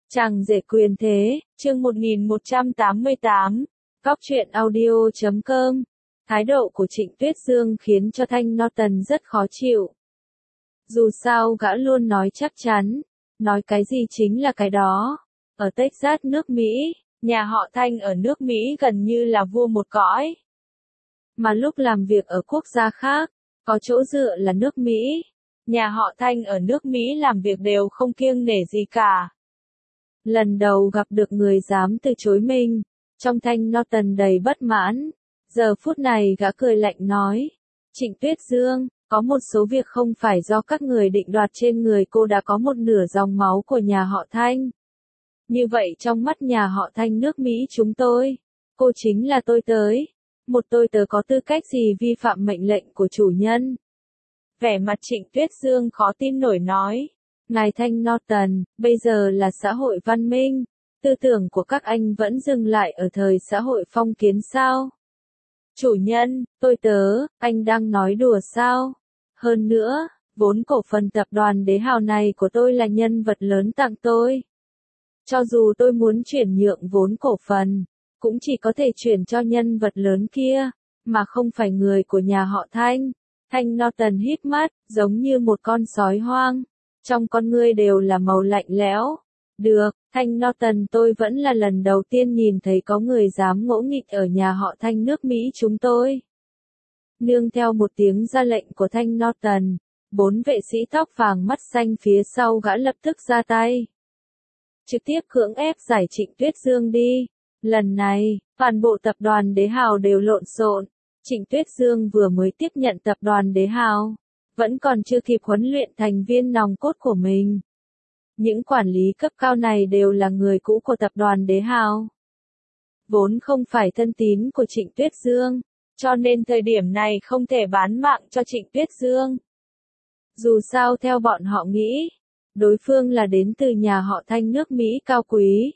Chàng rể quyền thế, chương 1188, Góc truyện audio.com. Thái độ của Trịnh Tuyết Dương khiến cho Thanh Norton rất khó chịu. Dù sao gã luôn nói chắc chắn, nói cái gì chính là cái đó. Ở Texas nước Mỹ, nhà họ Thanh ở nước Mỹ gần như là vua một cõi. Mà lúc làm việc ở quốc gia khác, có chỗ dựa là nước Mỹ. Nhà họ Thanh ở nước Mỹ làm việc đều không kiêng nể gì cả. Lần đầu gặp được người dám từ chối mình, trong Thanh Norton đầy bất mãn. Giờ phút này gã cười lạnh nói, Trịnh Tuyết Dương, có một số việc không phải do các người định đoạt, trên người cô đã có một nửa dòng máu của nhà họ Thanh. Như vậy trong mắt nhà họ Thanh nước Mỹ chúng tôi, cô chính là tôi tới. Một tôi tớ có tư cách gì vi phạm mệnh lệnh của chủ nhân? Vẻ mặt Trịnh Tuyết Dương khó tin nổi nói. Ngài Thanh Norton, bây giờ là xã hội văn minh, tư tưởng của các anh vẫn dừng lại ở thời xã hội phong kiến sao? Chủ nhân, tôi tớ, anh đang nói đùa sao? Hơn nữa, vốn cổ phần tập đoàn Đế Hào này của tôi là nhân vật lớn tặng tôi. Cho dù tôi muốn chuyển nhượng vốn cổ phần, cũng chỉ có thể chuyển cho nhân vật lớn kia, mà không phải người của nhà họ Thanh. Thanh Norton híp mắt, giống như một con sói hoang. Trong con ngươi đều là màu lạnh lẽo. Được, Thanh Norton, tôi vẫn là lần đầu tiên nhìn thấy có người dám ngỗ nghịch ở nhà họ Thanh nước Mỹ chúng tôi. Nương theo một tiếng ra lệnh của Thanh Norton, 4 vệ sĩ tóc vàng mắt xanh phía sau gã lập tức ra tay. Trực tiếp cưỡng ép giải Trịnh Tuyết Dương đi. Lần này, toàn bộ tập đoàn Đế Hào đều lộn xộn. Trịnh Tuyết Dương vừa mới tiếp nhận tập đoàn Đế Hào, vẫn còn chưa kịp huấn luyện thành viên nòng cốt của mình. Những quản lý cấp cao này đều là người cũ của tập đoàn Đế Hào. Vốn không phải thân tín của Trịnh Tuyết Dương, cho nên thời điểm này không thể bán mạng cho Trịnh Tuyết Dương. Dù sao theo bọn họ nghĩ, đối phương là đến từ nhà họ Thanh nước Mỹ cao quý.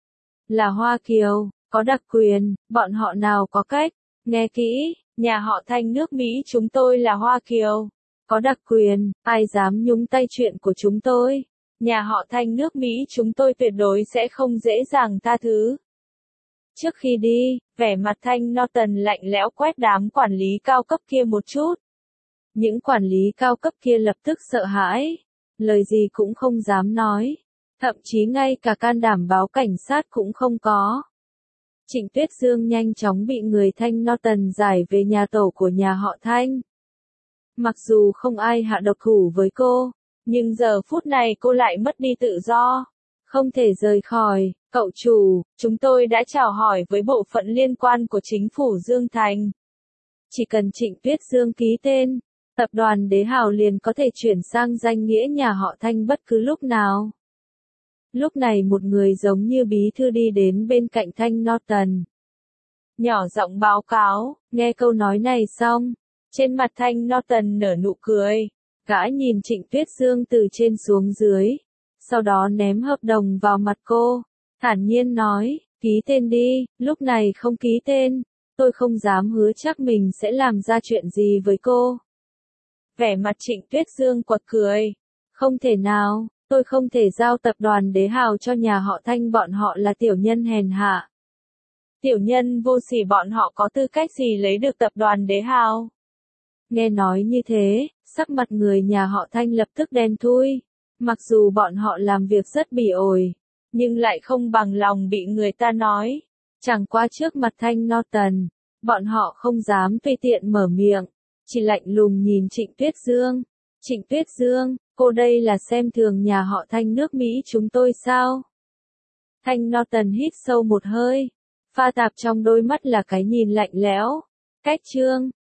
Là Hoa Kiều, có đặc quyền, bọn họ nào có cách. Nghe kỹ, nhà họ Thanh nước Mỹ chúng tôi là Hoa Kiều. Có đặc quyền, ai dám nhúng tay chuyện của chúng tôi. Nhà họ Thanh nước Mỹ chúng tôi tuyệt đối sẽ không dễ dàng tha thứ. Trước khi đi, vẻ mặt Thanh Norton lạnh lẽo quét đám quản lý cao cấp kia một chút. Những quản lý cao cấp kia lập tức sợ hãi. Lời gì cũng không dám nói. Thậm chí ngay cả can đảm báo cảnh sát cũng không có. Trịnh Tuyết Dương nhanh chóng bị người Thanh Norton giải về nhà tổ của nhà họ Thanh. Mặc dù không ai hạ độc thủ với cô, nhưng giờ phút này cô lại mất đi tự do. Không thể rời khỏi, cậu chủ, chúng tôi đã chào hỏi với bộ phận liên quan của chính phủ Dương Thành. Chỉ cần Trịnh Tuyết Dương ký tên, tập đoàn Đế Hào liền có thể chuyển sang danh nghĩa nhà họ Thanh bất cứ lúc nào. Lúc này một người giống như bí thư đi đến bên cạnh Thanh Norton. Nhỏ giọng báo cáo, nghe câu nói này xong, trên mặt Thanh Norton nở nụ cười. Gã nhìn Trịnh Tuyết Dương từ trên xuống dưới, sau đó ném hợp đồng vào mặt cô, thản nhiên nói, ký tên đi, lúc này không ký tên, tôi không dám hứa chắc mình sẽ làm ra chuyện gì với cô. Vẻ mặt Trịnh Tuyết Dương quật cười, không thể nào. Tôi không thể giao tập đoàn Đế Hào cho nhà họ Thanh, bọn họ là tiểu nhân hèn hạ. Tiểu nhân vô sỉ, bọn họ có tư cách gì lấy được tập đoàn Đế Hào? Nghe nói như thế, sắc mặt người nhà họ Thanh lập tức đen thui. Mặc dù bọn họ làm việc rất bỉ ổi, nhưng lại không bằng lòng bị người ta nói. Chẳng qua trước mặt Thanh Norton, bọn họ không dám tùy tiện mở miệng, chỉ lạnh lùng nhìn Trịnh Tuyết Dương. Trịnh Tuyết Dương, cô đây là xem thường nhà họ Thanh nước Mỹ chúng tôi sao? Thanh Norton hít sâu một hơi, pha tạp trong đôi mắt là cái nhìn lạnh lẽo. Cách chương